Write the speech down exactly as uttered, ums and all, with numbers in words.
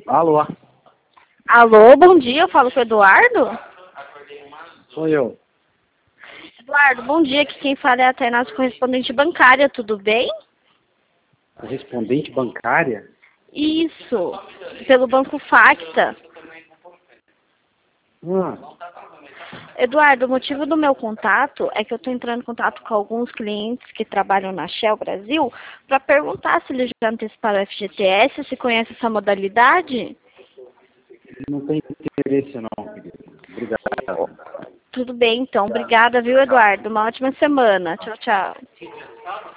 Alô? Alô, bom dia, eu falo com o Eduardo? Sou eu. Eduardo, bom dia, aqui quem fala é a Tainá, correspondente bancária, tudo bem? Correspondente bancária? Isso, pelo Banco Facta. Ah, Eduardo, o motivo do meu contato é que eu estou entrando em contato com alguns clientes que trabalham na Shell Brasil para perguntar se eles já anteciparam o F G T S, se conhece essa modalidade. não tem interesse não, querido. Obrigado. Tudo bem, então. Obrigada, viu, Eduardo? Uma ótima semana. Tchau, tchau.